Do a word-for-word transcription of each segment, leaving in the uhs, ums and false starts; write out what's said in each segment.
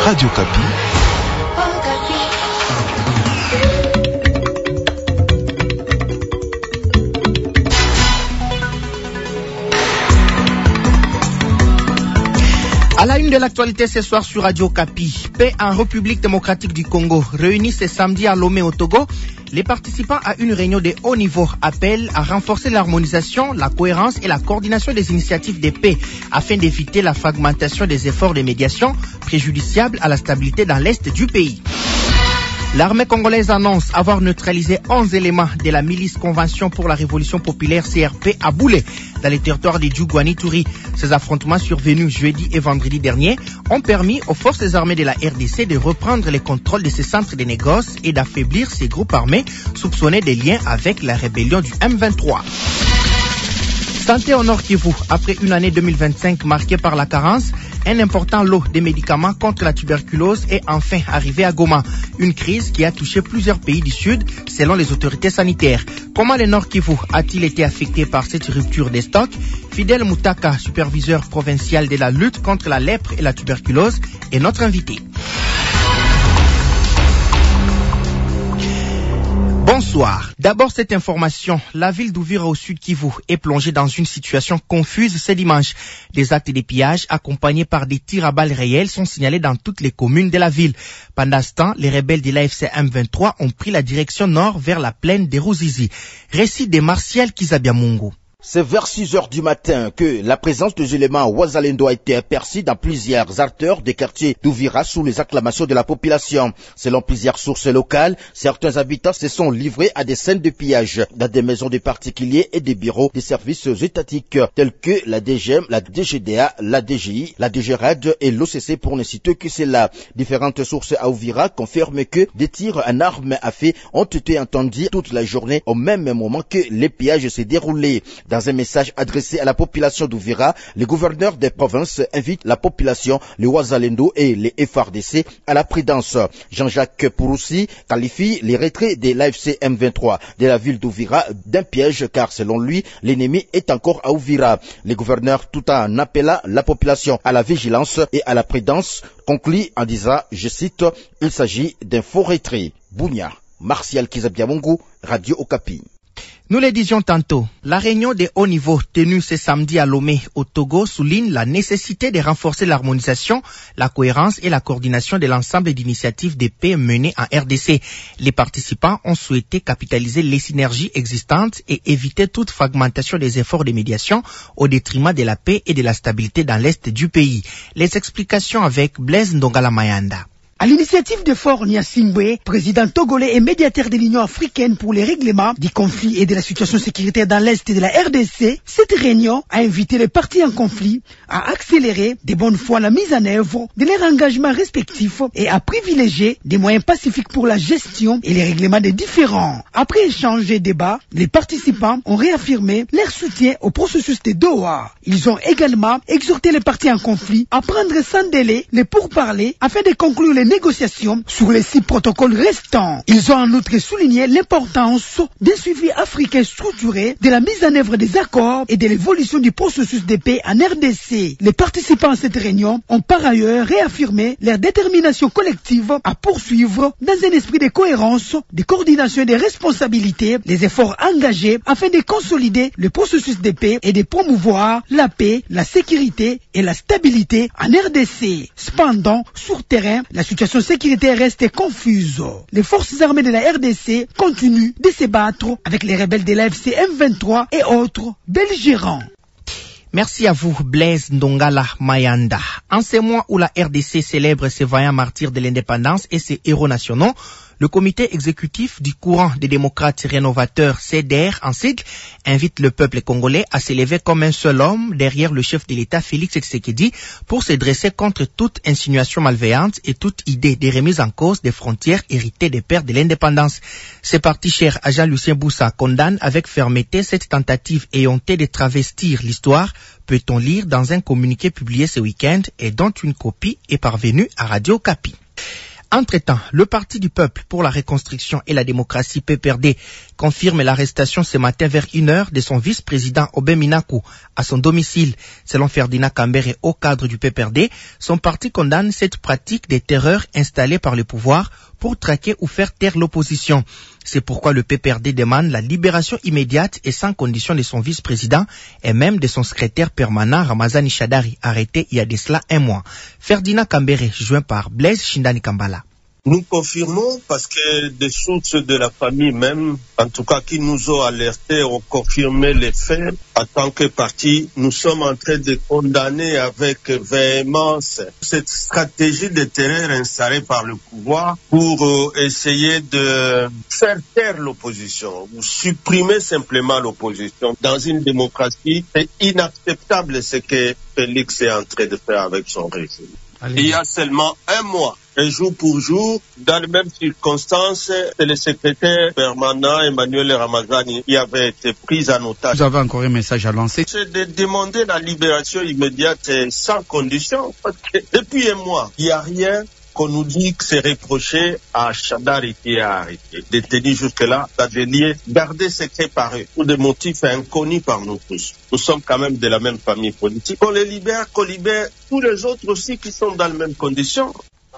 Radio Kapi. À la une de l'actualité ce soir sur Radio Kapi, paix en République démocratique du Congo, réunis ce samedi à Lomé au Togo, les participants à une réunion de haut niveau appellent à renforcer l'harmonisation, la cohérence et la coordination des initiatives de paix afin d'éviter la fragmentation des efforts de médiation préjudiciables à la stabilité dans l'est du pays. L'armée congolaise annonce avoir neutralisé onze éléments de la milice Convention pour la Révolution Populaire C R P à Boulé, dans les territoires de Djougouani-Touri. Ces affrontements survenus jeudi et vendredi dernier ont permis aux forces armées de la R D C de reprendre le contrôle de ces centres de négoce et d'affaiblir ces groupes armés soupçonnés des liens avec la rébellion du M vingt-trois. Santé au Nord Kivu, après une année deux mille vingt-cinq marquée par la carence, un important lot de médicaments contre la tuberculose est enfin arrivé à Goma. Une crise qui a touché plusieurs pays du Sud, selon les autorités sanitaires. Comment le Nord Kivu a-t-il été affecté par cette rupture des stocks? Fidel Moutaka, superviseur provincial de la lutte contre la lèpre et la tuberculose, est notre invité. Bonsoir. D'abord cette information. La ville d'Uvira au sud Kivu est plongée dans une situation confuse ce dimanche. Des actes de pillage accompagnés par des tirs à balles réelles sont signalés dans toutes les communes de la ville. Pendant ce temps, les rebelles de l'A F C M vingt-trois ont pris la direction nord vers la plaine des Ruzizi. Récit de Martial Kizabiamungu. C'est vers six heures du matin que la présence des éléments Wazalendo a été aperçue dans plusieurs acteurs des quartiers d'Uvira sous les acclamations de la population. Selon plusieurs sources locales, certains habitants se sont livrés à des scènes de pillage dans des maisons de particuliers et des bureaux des services étatiques tels que la D G M, la D G D A, la D G I, la D G R A D et l'O C C pour ne citer que cela. Différentes sources à Uvira confirment que des tirs en armes à feu ont été entendus toute la journée au même moment que les pillages se déroulaient. Dans un message adressé à la population d'Uvira, le gouverneur des provinces invite la population, les Wazalendo et les F R D C à la prudence. Jean-Jacques Pouroussi qualifie les retraits de l'A F C M vingt-trois de la ville d'Uvira d'un piège car selon lui, l'ennemi est encore à Uvira. Le gouverneur, tout en appelant la population à la vigilance et à la prudence, conclut en disant, je cite, il s'agit d'un faux retrait. Bounia, Martial Kizabiamungu, Radio Okapi. Nous le disions tantôt, la réunion de haut niveau tenue ce samedi à Lomé au Togo souligne la nécessité de renforcer l'harmonisation, la cohérence et la coordination de l'ensemble d'initiatives de paix menées en R D C. Les participants ont souhaité capitaliser les synergies existantes et éviter toute fragmentation des efforts de médiation au détriment de la paix et de la stabilité dans l'est du pays. Les explications avec Blaise Ndongala Mayanda. À l'initiative de Faure Gnassingbé, président togolais et médiateur de l'Union africaine pour les règlements du conflit et de la situation sécuritaire dans l'Est de la R D C, cette réunion a invité les partis en conflit à accélérer de bonne foi la mise en œuvre de leurs engagements respectifs et à privilégier des moyens pacifiques pour la gestion et les règlements des différends. Après échange et débat, les participants ont réaffirmé leur soutien au processus de Doha. Ils ont également exhorté les partis en conflit à prendre sans délai les pourparlers afin de conclure les négociations sur les six protocoles restants. Ils ont en outre souligné l'importance d'un suivi africain structuré de la mise en œuvre des accords et de l'évolution du processus de paix en R D C. Les participants à cette réunion ont par ailleurs réaffirmé leur détermination collective à poursuivre dans un esprit de cohérence, de coordination et de responsabilité les efforts engagés afin de consolider le processus de paix et de promouvoir la paix, la sécurité et la stabilité en R D C. Cependant, sur terrain, la situation La situation sécuritaire reste confuse. Les forces armées de la R D C continuent de se battre avec les rebelles de l'A F C M vingt-trois et autres belligérants. Merci à vous, Blaise Ndongala Mayanda. En ces mois où la R D C célèbre ses vaillants martyrs de l'indépendance et ses héros nationaux, le comité exécutif du courant des démocrates rénovateurs C D R en sigle invite le peuple congolais à s'élever comme un seul homme derrière le chef de l'État Félix Tshisekedi pour se dresser contre toute insinuation malveillante et toute idée de remise en cause des frontières héritées des pères de l'indépendance. Ce parti cher à Jean-Lucien Boussa condamne avec fermeté cette tentative éhontée de travestir l'histoire, peut-on lire dans un communiqué publié ce week-end et dont une copie est parvenue à Radio Kapi. Entre-temps, le Parti du Peuple pour la Reconstruction et la Démocratie P P R D confirme l'arrestation ce matin vers une heure de son vice-président Obé Minakou à son domicile. Selon Ferdinand Kambere, au cadre du P P R D, son parti condamne cette pratique des terreurs installées par le pouvoir pour traquer ou faire taire l'opposition. C'est pourquoi le P P R D demande la libération immédiate et sans condition de son vice-président et même de son secrétaire permanent Ramazani Shadari, arrêté il y a de cela un mois. Ferdinand Kambere, joint par Blaise Shindani Kambala. Nous confirmons parce que des sources de la famille même, en tout cas qui nous ont alertés, ont confirmé les faits. En tant que parti, nous sommes en train de condamner avec véhémence cette stratégie de terreur installée par le pouvoir pour euh, essayer de faire taire l'opposition ou supprimer simplement l'opposition. Dans une démocratie, c'est inacceptable ce que Félix est en train de faire avec son régime. Allez. Il y a seulement un mois, et jour pour jour, dans les mêmes circonstances, c'est le secrétaire permanent Emmanuel Ramazani qui avait été pris en otage. Vous avez encore un message à lancer? C'est de demander la libération immédiate et sans condition, parce que depuis un mois, il n'y a rien qu'on nous dit que c'est reproché à Shadari qui est arrêté. Détenu jusque-là, la délier, garder secret par eux, pour des motifs inconnus par nous tous. Nous sommes quand même de la même famille politique. Qu'on les libère, qu'on libère tous les autres aussi qui sont dans les mêmes conditions.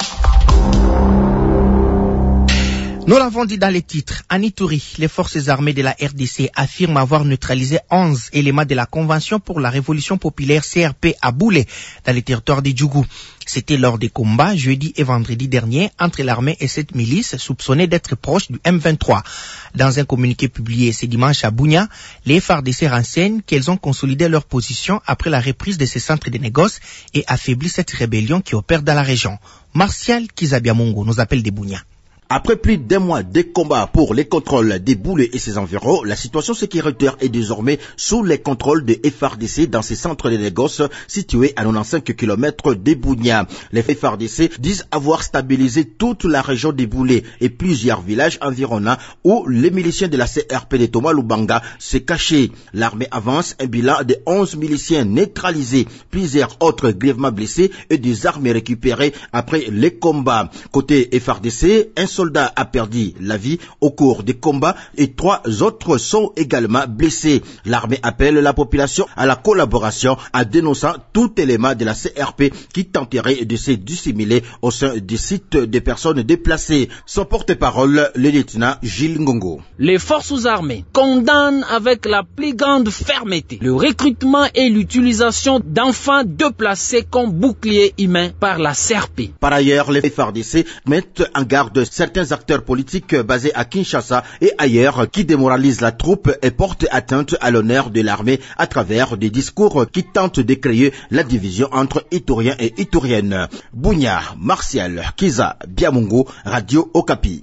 Nous l'avons dit dans les titres, à Ituri, les forces armées de la R D C affirment avoir neutralisé onze éléments de la Convention pour la Révolution populaire C R P à Boulé, dans les territoires des Djougou. C'était lors des combats jeudi et vendredi dernier entre l'armée et cette milice soupçonnée d'être proche du M vingt-trois. Dans un communiqué publié ce dimanche à Bunia, les F A R D C renseignent qu'elles ont consolidé leur position après la reprise de ces centres de négoce et affaibli cette rébellion qui opère dans la région. Martial Kizabiamungu nous appelle de Bunia. Après plus d'un mois de combats pour les contrôles des Boulé et ses environs, la situation sécuritaire est désormais sous les contrôles des F A R D C dans ces centres de négoce situés à quatre-vingt-quinze kilomètres des Bounia. Les F A R D C disent avoir stabilisé toute la région des Boulé et plusieurs villages environnants où les miliciens de la C R P de Thomas Lubanga se cachaient. L'armée avance un bilan de onze miliciens neutralisés, plusieurs autres grièvement blessés et des armes récupérées après les combats. Côté F A R D C, un soldat a perdu la vie au cours des combats et trois autres sont également blessés. L'armée appelle la population à la collaboration en dénonçant tout élément de la C R P qui tenterait de se dissimuler au sein des sites des personnes déplacées. Son porte-parole, le lieutenant Gilles Ngongo. Les forces armées condamnent avec la plus grande fermeté le recrutement et l'utilisation d'enfants déplacés comme boucliers humains par la C R P. Par ailleurs, les F A R D C mettent en garde certains acteurs politiques basés à Kinshasa et ailleurs qui démoralisent la troupe et portent atteinte à l'honneur de l'armée à travers des discours qui tentent de créer la division entre Ituriens et Ituriennes. Bunia, Martial, Kiza, Biamungu, Radio Okapi.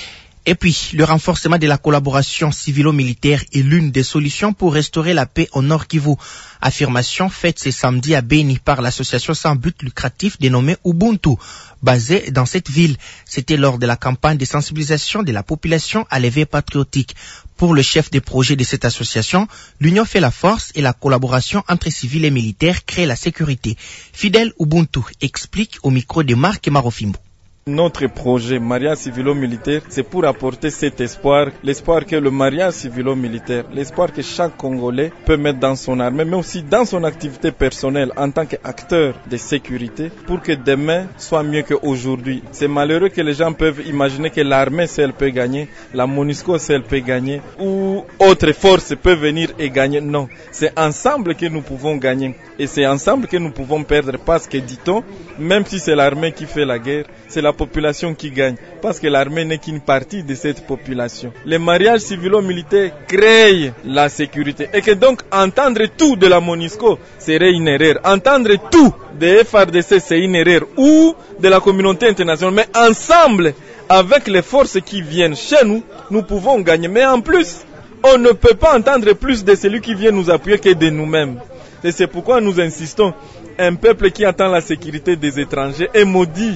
Et puis, le renforcement de la collaboration civilo-militaire est l'une des solutions pour restaurer la paix au Nord Kivu. Affirmation faite ce samedi à Beni par l'association sans but lucratif dénommée Ubuntu, basée dans cette ville. C'était lors de la campagne de sensibilisation de la population à l'éveil patriotique. Pour le chef des projets de cette association, l'union fait la force et la collaboration entre civils et militaires crée la sécurité. Fidèle Ubuntu explique au micro de Marc Marofimbo. Notre projet mariage civilo-militaire, c'est pour apporter cet espoir, l'espoir que le mariage civilo-militaire, l'espoir que chaque Congolais peut mettre dans son armée, mais aussi dans son activité personnelle en tant qu'acteur de sécurité, pour que demain soit mieux qu'aujourd'hui. C'est malheureux que les gens peuvent imaginer que l'armée seule peut gagner, la MONUSCO seule peut gagner, ou autre force peut venir et gagner. Non, c'est ensemble que nous pouvons gagner, et c'est ensemble que nous pouvons perdre, parce que, dit-on, même si c'est l'armée qui fait la guerre, c'est la population qui gagne, parce que l'armée n'est qu'une partie de cette population. Les mariages civilo-militaires créent la sécurité, et que donc entendre tout de la MONUSCO serait une erreur. Entendre tout des F A R D C c'est une erreur, ou de la communauté internationale, mais ensemble, avec les forces qui viennent chez nous, nous pouvons gagner. Mais en plus, on ne peut pas entendre plus de celui qui vient nous appuyer que de nous-mêmes. Et c'est pourquoi nous insistons, un peuple qui attend la sécurité des étrangers est maudit.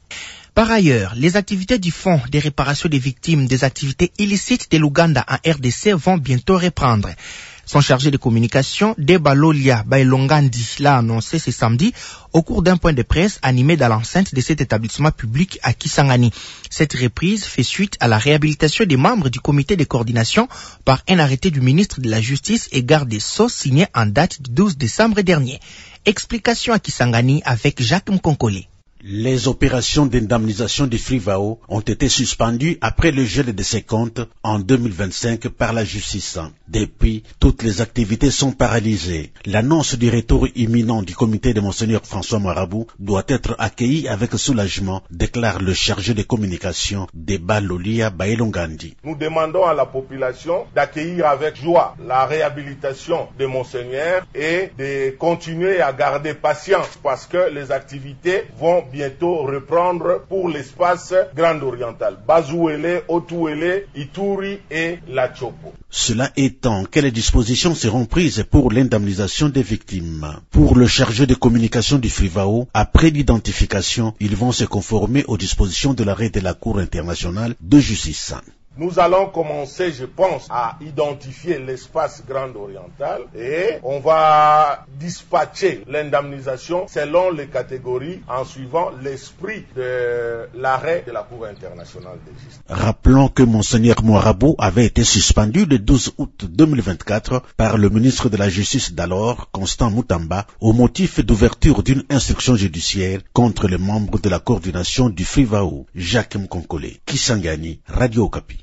Par ailleurs, les activités du Fonds des réparations des victimes des activités illicites de l'Ouganda en R D C vont bientôt reprendre. Son chargé de communication, Deba Lolia Bailongandi, l'a annoncé ce samedi au cours d'un point de presse animé dans l'enceinte de cet établissement public à Kisangani. Cette reprise fait suite à la réhabilitation des membres du comité de coordination par un arrêté du ministre de la Justice et garde des Sceaux signé en date du douze décembre dernier. Explication à Kisangani avec Jacques Mkonkole. Les opérations d'indemnisation du Frivao ont été suspendues après le gel de ses comptes en deux mille vingt-cinq par la justice. Depuis, toutes les activités sont paralysées. L'annonce du retour imminent du comité de Monseigneur François Marabout doit être accueillie avec soulagement, déclare le chargé de communication Deba Lolia Bailongandi. Nous demandons à la population d'accueillir avec joie la réhabilitation de Monseigneur et de continuer à garder patience parce que les activités vont bientôt reprendre pour l'espace Grand Oriental, Bazouele, Otuele, Ituri et La Chopo. Cela étant, quelles dispositions seront prises pour l'indemnisation des victimes? Pour le chargé de communication du Frivao, après l'identification, ils vont se conformer aux dispositions de l'arrêt de la Cour internationale de justice. Nous allons commencer, je pense, à identifier l'espace Grand Oriental et on va dispatcher l'indemnisation selon les catégories en suivant l'esprit de l'arrêt de la Cour internationale de justice. Rappelons que Monseigneur Marabout avait été suspendu le douze août deux mille vingt-quatre par le ministre de la Justice d'alors, Constant Moutamba, au motif d'ouverture d'une instruction judiciaire contre les membres de la coordination du Frivao. Jacques Mkonkole, Kisangani, Radio Okapi.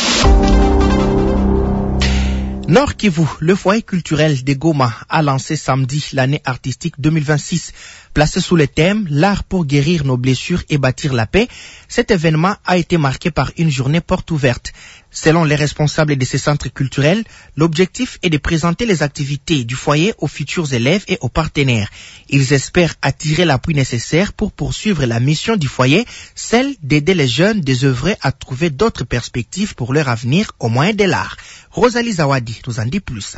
Nord Kivu, le foyer culturel de Goma a lancé samedi l'année artistique deux mille vingt-six. Placé sous le thème « L'art pour guérir nos blessures et bâtir la paix », cet événement a été marqué par une journée porte ouverte. Selon les responsables de ces centres culturels, l'objectif est de présenter les activités du foyer aux futurs élèves et aux partenaires. Ils espèrent attirer l'appui nécessaire pour poursuivre la mission du foyer, celle d'aider les jeunes désœuvrés à trouver d'autres perspectives pour leur avenir au moyen de l'art. Rosalie Zawadi nous en dit plus.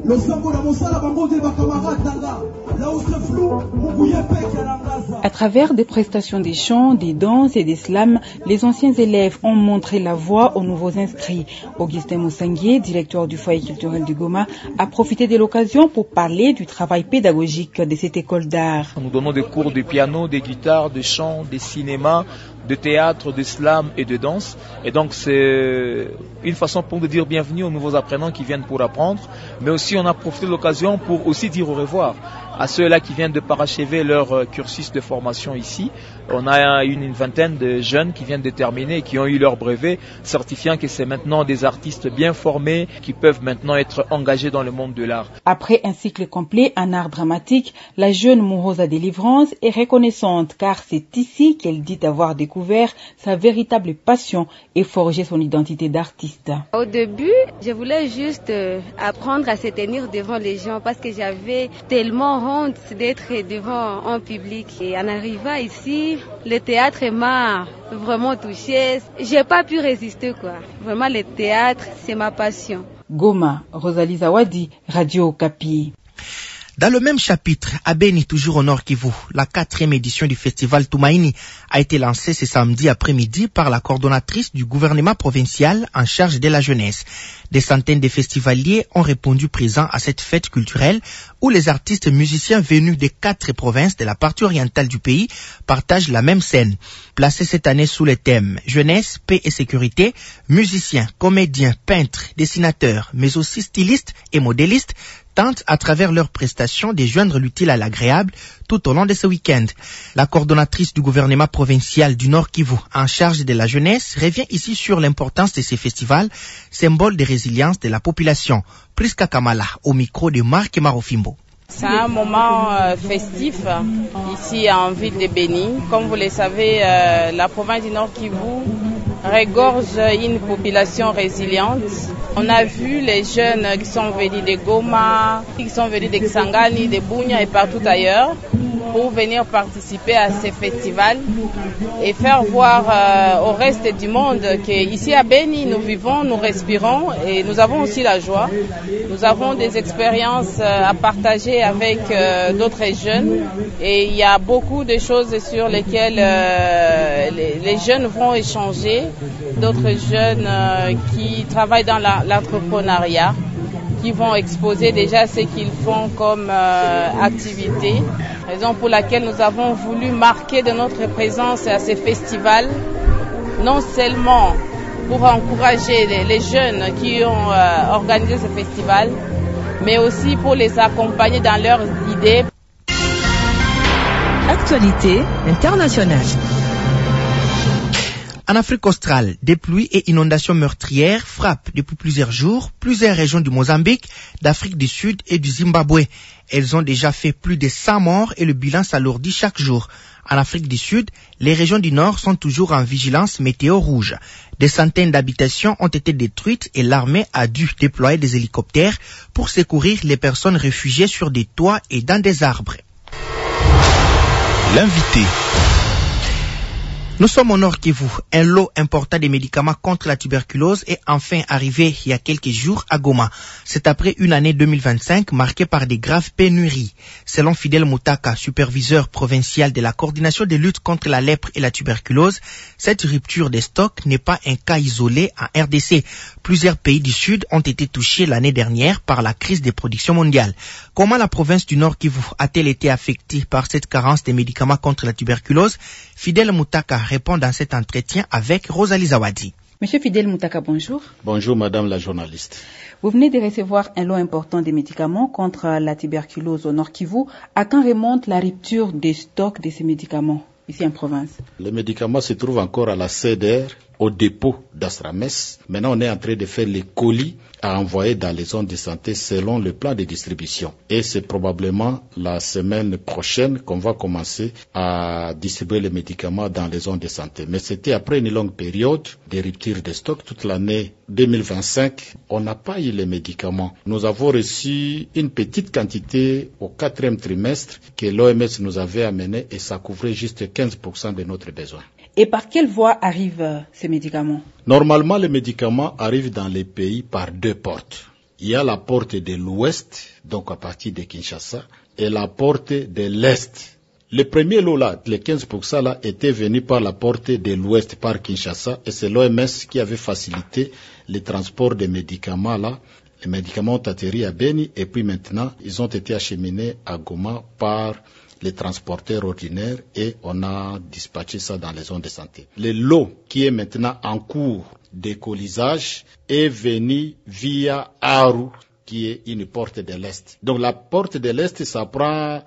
À travers des prestations des chants, des danses et des slams, les anciens élèves ont montré la voie aux nouveaux inscrits. Augustin Moussanguier, directeur du foyer culturel du Goma, a profité de l'occasion pour parler du travail pédagogique de cette école d'art. Nous donnons des cours de piano, de guitare, de chant, de cinéma, de théâtre, de slam et de danse. Et donc c'est une façon pour nous dire bienvenue aux nouveaux apprenants qui viennent pour apprendre, mais aussi on a profité de l'occasion pour aussi dire au revoir à ceux-là qui viennent de parachever leur cursus de formation ici. On a une, une vingtaine de jeunes qui viennent de terminer, qui ont eu leur brevet, certifiant que c'est maintenant des artistes bien formés qui peuvent maintenant être engagés dans le monde de l'art. Après un cycle complet en art dramatique, la jeune Mourosa Délivrance est reconnaissante car c'est ici qu'elle dit avoir découvert sa véritable passion et forgé son identité d'artiste. Au début, je voulais juste apprendre à se tenir devant les gens parce que j'avais tellement honte d'être devant un public. Et en arrivant ici, le théâtre m'a vraiment touchée. J'ai pas pu résister, quoi. Vraiment, le théâtre, c'est ma passion. Goma, Rosalie Zawadi, Radio Okapi. Dans le même chapitre, à Beni, toujours au Nord Kivu, la quatrième édition du festival Tumaini a été lancée ce samedi après-midi par la coordonnatrice du gouvernement provincial en charge de la jeunesse. Des centaines de festivaliers ont répondu présents à cette fête culturelle où les artistes musiciens venus des quatre provinces de la partie orientale du pays partagent la même scène. Placés cette année sous le thème jeunesse, paix et sécurité, musiciens, comédiens, peintres, dessinateurs, mais aussi stylistes et modélistes tentent à travers leurs prestations de joindre l'utile à l'agréable tout au long de ce week-end. La coordonnatrice du gouvernement provincial du Nord Kivu en charge de la jeunesse revient ici sur l'importance de ces festivals, symbole de résilience de la population. Priska Kamala au micro de Marc Marofimbo. C'est un moment euh, festif ici en ville de Beni. Comme vous le savez, euh, la province du Nord Kivu regorge une population résiliente. On a vu les jeunes qui sont venus de Goma, qui sont venus de Kisangani, de Bunia et partout ailleurs pour venir participer à ces festivals et faire voir euh, au reste du monde qu'ici à Beni, nous vivons, nous respirons et nous avons aussi la joie. Nous avons des expériences euh, à partager avec euh, d'autres jeunes et il y a beaucoup de choses sur lesquelles euh, les, les jeunes vont échanger, d'autres jeunes euh, qui travaillent dans la, l'entrepreneuriat. qui vont exposer déjà ce qu'ils font comme euh, activité. Raison pour laquelle nous avons voulu marquer de notre présence à ces festivals, non seulement pour encourager les, les jeunes qui ont euh, organisé ce festival, mais aussi pour les accompagner dans leurs idées. Actualité internationale. En Afrique australe, des pluies et inondations meurtrières frappent depuis plusieurs jours plusieurs régions du Mozambique, d'Afrique du Sud et du Zimbabwe. Elles ont déjà fait plus de cent morts et le bilan s'alourdit chaque jour. En Afrique du Sud, les régions du Nord sont toujours en vigilance météo rouge. Des centaines d'habitations ont été détruites et l'armée a dû déployer des hélicoptères pour secourir les personnes réfugiées sur des toits et dans des arbres. L'invité. Nous sommes au Nord Kivu. Un lot important de médicaments contre la tuberculose est enfin arrivé il y a quelques jours à Goma. C'est après une année deux mille vingt-cinq marquée par des graves pénuries. Selon Fidel Moutaka, superviseur provincial de la coordination de lutte contre la lèpre et la tuberculose, cette rupture des stocks n'est pas un cas isolé en R D C. Plusieurs pays du Sud ont été touchés l'année dernière par la crise des productions mondiales. Comment la province du Nord Kivu a-t-elle été affectée par cette carence des médicaments contre la tuberculose? Fidel Moutaka répond dans cet entretien avec Rosalie Zawadi. Monsieur Fidel Moutaka, bonjour. Bonjour madame la journaliste. Vous venez de recevoir un lot important de médicaments contre la tuberculose au Nord Kivu. À quand remonte la rupture des stocks de ces médicaments ici en province? Les médicaments se trouvent encore à la C D R, au dépôt d'Astramès. Maintenant, on est en train de faire les colis à envoyer dans les zones de santé selon le plan de distribution. Et c'est probablement la semaine prochaine qu'on va commencer à distribuer les médicaments dans les zones de santé. Mais c'était après une longue période de rupture de stock. Toute l'année deux mille vingt-cinq, on n'a pas eu les médicaments. Nous avons reçu une petite quantité au quatrième trimestre que l'O M S nous avait amené et ça couvrait juste quinze pour cent de notre besoin. Et par quelle voie arrivent ces médicaments? Normalement, les médicaments arrivent dans les pays par deux portes. Il y a la porte de l'ouest, donc à partir de Kinshasa, et la porte de l'est. Le premier lot là, les quinze pour cent là, était venu par la porte de l'ouest, par Kinshasa, et c'est l'O M S qui avait facilité le transport des médicaments là. Les médicaments ont atterri à Beni, et puis maintenant, ils ont été acheminés à Goma par les transporteurs ordinaires et on a dispatché ça dans les zones de santé. Le lot qui est maintenant en cours d'écolisage est venu via Aru, qui est une porte de l'Est. Donc la porte de l'Est, ça prend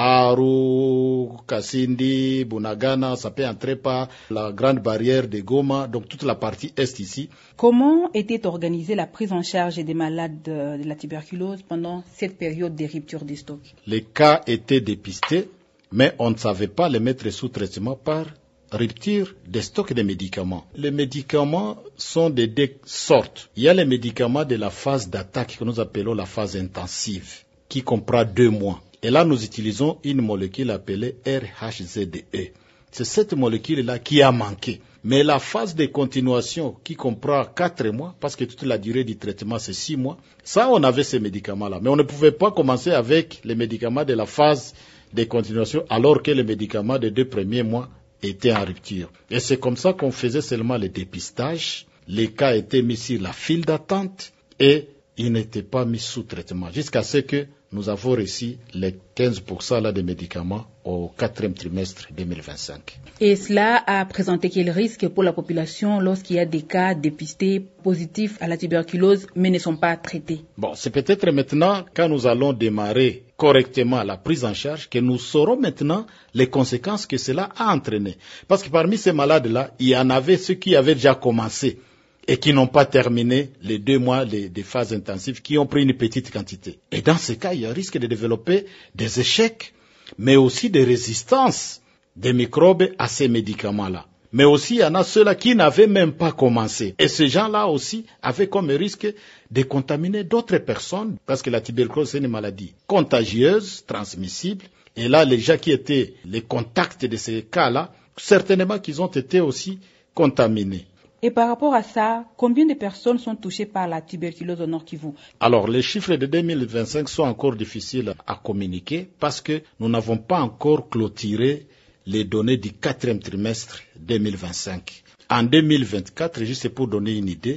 Aru, Kasindi, Bunagana, ça peut entrer par la grande barrière de Goma, donc toute la partie Est ici. Comment était organisée la prise en charge des malades de la tuberculose pendant cette période de rupture des stocks? Les cas étaient dépistés, mais on ne savait pas les mettre sous traitement par rupture des stocks de médicaments. Les médicaments sont de deux sortes. Il y a les médicaments de la phase d'attaque que nous appelons la phase intensive, qui comprend deux mois. Et là, nous utilisons une molécule appelée R H Z E. C'est cette molécule-là qui a manqué. Mais la phase de continuation qui comprend quatre mois, parce que toute la durée du traitement c'est six mois, ça on avait ces médicaments-là. Mais on ne pouvait pas commencer avec les médicaments de la phase de continuation alors que les médicaments des deux premiers mois étaient en rupture. Et c'est comme ça qu'on faisait seulement le dépistage. Les cas étaient mis sur la file d'attente et ils n'étaient pas mis sous traitement jusqu'à ce que nous avons reçu les quinze pour cent là des médicaments au quatrième trimestre deux mille vingt-cinq. Et cela a présenté quel risque pour la population lorsqu'il y a des cas dépistés positifs à la tuberculose mais ne sont pas traités? Bon, c'est peut-être maintenant quand nous allons démarrer correctement la prise en charge que nous saurons maintenant les conséquences que cela a entraîné. Parce que parmi ces malades-là, il y en avait ceux qui avaient déjà commencé et qui n'ont pas terminé les deux mois des de phases intensives, qui ont pris une petite quantité. Et dans ce cas, il y a un risque de développer des échecs, mais aussi des résistances des microbes à ces médicaments-là. Mais aussi, il y en a ceux-là qui n'avaient même pas commencé. Et ces gens-là aussi avaient comme risque de contaminer d'autres personnes, parce que la tuberculose, c'est une maladie contagieuse, transmissible. Et là, les gens qui étaient les contacts de ces cas-là, certainement qu'ils ont été aussi contaminés. Et par rapport à ça, combien de personnes sont touchées par la tuberculose au Nord Kivu? Alors, les chiffres de deux mille vingt-cinq sont encore difficiles à communiquer parce que nous n'avons pas encore clôturé les données du quatrième trimestre deux mille vingt-cinq. En deux mille vingt-quatre, juste pour donner une idée,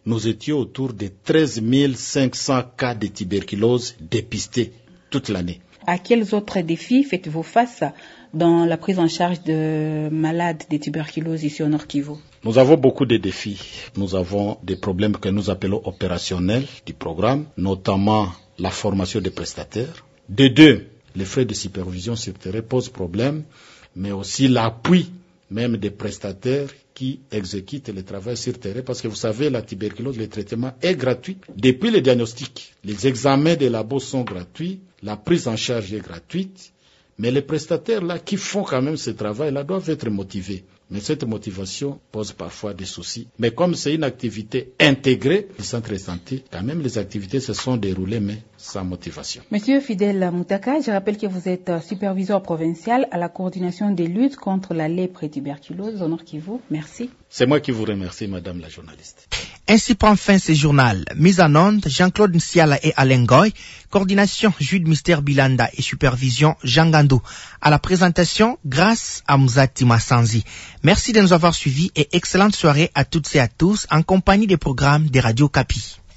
nous étions autour de treize mille cinq cents cas de tuberculose dépistés toute l'année. À quels autres défis faites-vous face dans la prise en charge de malades de tuberculose ici au Nord Kivu? Nous avons beaucoup de défis. Nous avons des problèmes que nous appelons opérationnels du programme, notamment la formation des prestataires. De deux, les frais de supervision sur terrain posent problème, mais aussi l'appui même des prestataires qui exécutent le travail sur terrain, parce que vous savez, la tuberculose, le traitement est gratuit. Depuis le diagnostic, les examens des labos sont gratuits, la prise en charge est gratuite, mais les prestataires là qui font quand même ce travail-là doivent être motivés. Mais cette motivation pose parfois des soucis. Mais comme c'est une activité intégrée du centre de santé, quand même les activités se sont déroulées, mais sans motivation. Monsieur Fidel Moutaka, je rappelle que vous êtes superviseur provincial à la coordination des luttes contre la lèpre et tuberculose au Nord Kivu. Merci. C'est moi qui vous remercie, madame la journaliste. Ainsi prend fin ce journal. Mise en onde, Jean-Claude Nsiala et Alain Goy. Coordination, Jude Mister Bilanda et supervision, Jean Gandou. À la présentation, grâce à Mzati Massanzi. Merci de nous avoir suivis et excellente soirée à toutes et à tous en compagnie des programmes des Radio Kapi.